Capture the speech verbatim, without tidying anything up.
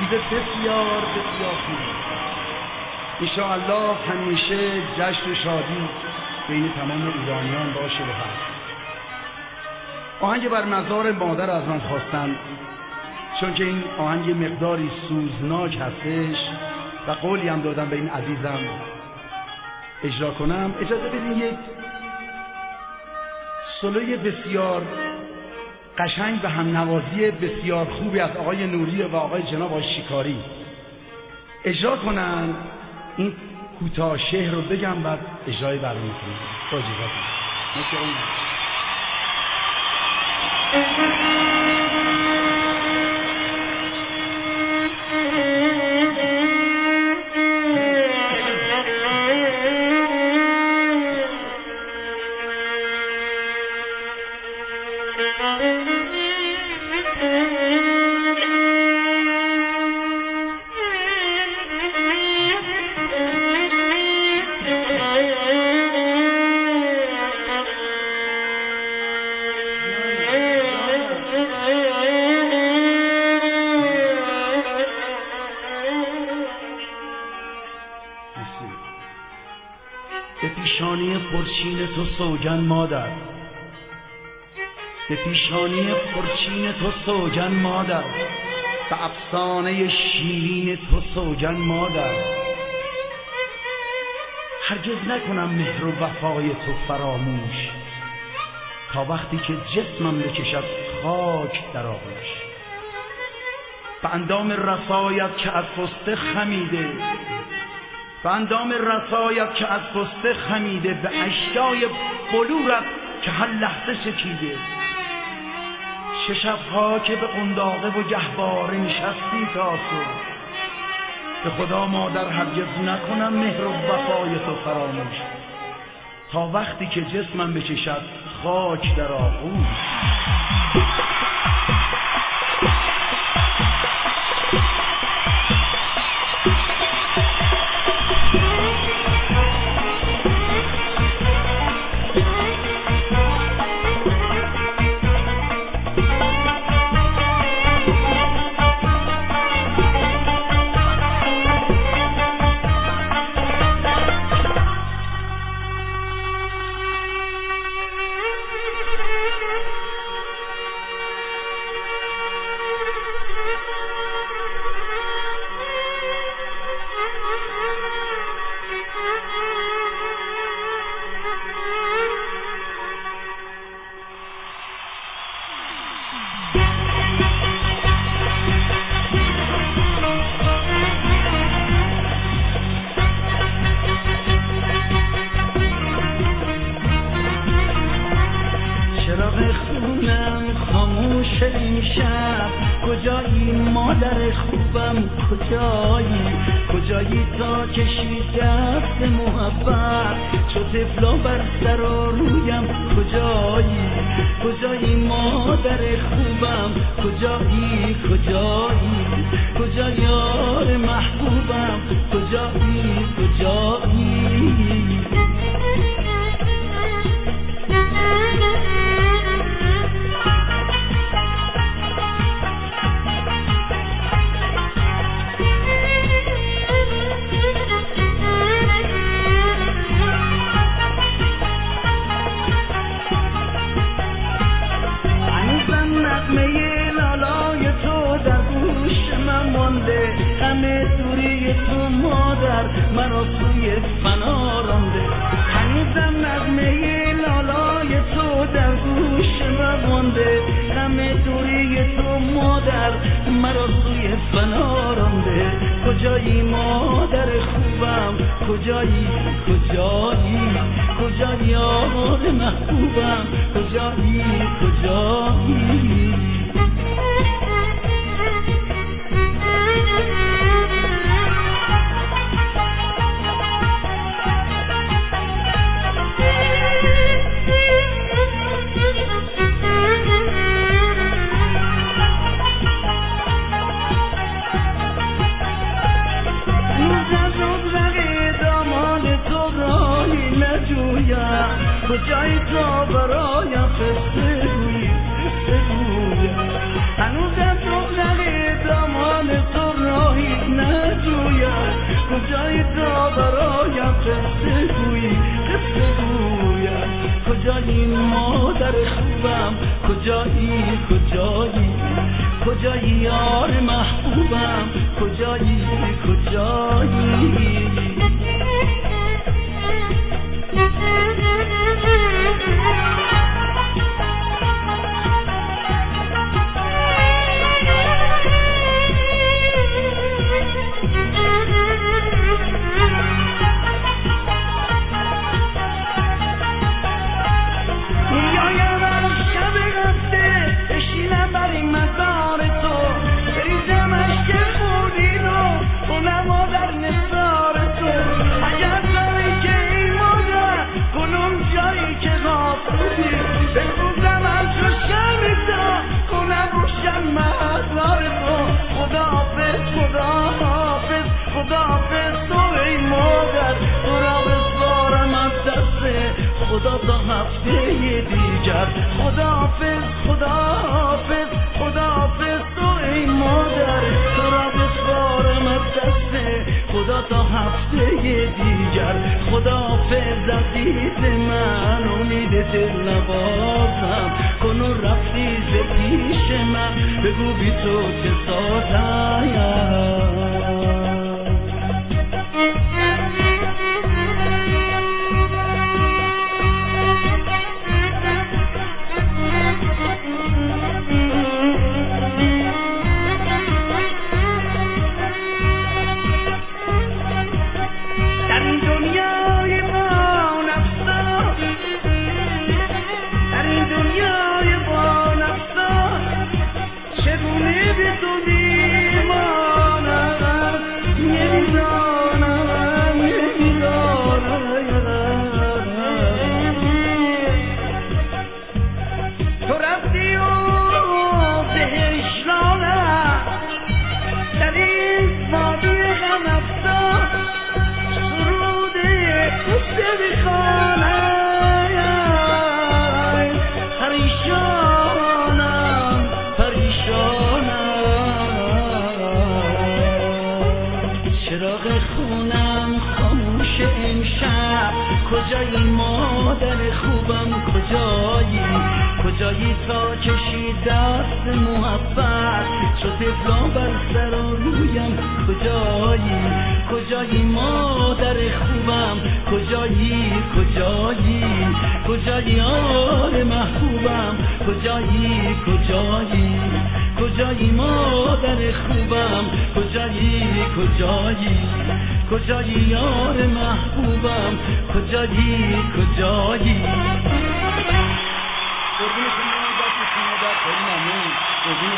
روز بسیار بسیار خوب. انشاءالله همیشه جشن و شادی بین تمام ایرانیان باشه و هست. آهنگ بر مزار مادر از من خواستن، چون که این آهنگ مقداری سوزناک هستش و قولی هم دادم به این عزیزم اجرا کنم. اجازه بدین یک سولوی بسیار قشنگ و هم نوازی بسیار خوبی از آقای نوری و آقای جناب آقای شکاری اجرا کنن. این کوتاه شعر رو بگم بعد اجرای برنامه کنم. با اجازهتون. به پیشانی پرچین تو سوگن مادر، به پیشانی پرچین تو سوگن مادر، به افسانه شیرین تو سوگن مادر. هرگز نکنم مهر و وفای تو فراموش، تا وقتی که جسمم بکشد خاک در آغوش. به اندام رسایت که از پسته خمیده، به اندام رسایت که از پسته خمیده، به اشیای بلورت که هر لحظه چکیده. چه شبها که به قنداقه و گهواره نشستی تا صبح. به خدا مادر هرگز نکنم مهر و وفای تو فراموش، تا وقتی که جسمم بکشد خاک در آغوش. کجایی مادر خوبم، کجایی کجایی تا کشی دست محبت چو طفلا بر سر و رویم، کجایی کجایی مادر خوبم، کجایی کجایی کجایی یار محبوبم، کجایی کجایی. همه دوری تو مادر مرا سوی فنا رانده. هنوزم نغمه لالای تو در گوش من مانده. همه دوری تو مادر مرا سوی فنا رانده. کجایی مادر خوبم، کجایی کجایی کجایی یار محبوبم، کجایی کجایی. کجایی تا برایم قصه گویی قصه گویم. هنوز از رونق دامان تو را کجایی تا برایم قصه گویی قصه گویم کجایی مادر خوبم کجایی کجایی کجایی یار محبوبم کجایی کجایی خدا تا هفته دیگر خداحافظ خداحافظ خداحافظ تو ای مادر تو را بسپارم از دست خدا تا هفته دیگر خداحافظ عزیز من امید دل نبازم کنون رفتی ز پیش من بگو بی تو چه سازم کجایی مادر خوبم کجایی کجایی تا کشی دست محبت شد طفلا بر سر و رویم کجایی کجایی مادر خوبم کجایی کجایی کجایی آل محبوبم کجایی کجایی کجایی مادر خوبم کجایی کجایی کجایی یار محبوبم کجایی کجایی قربون شما دست شما در خیلی ممنون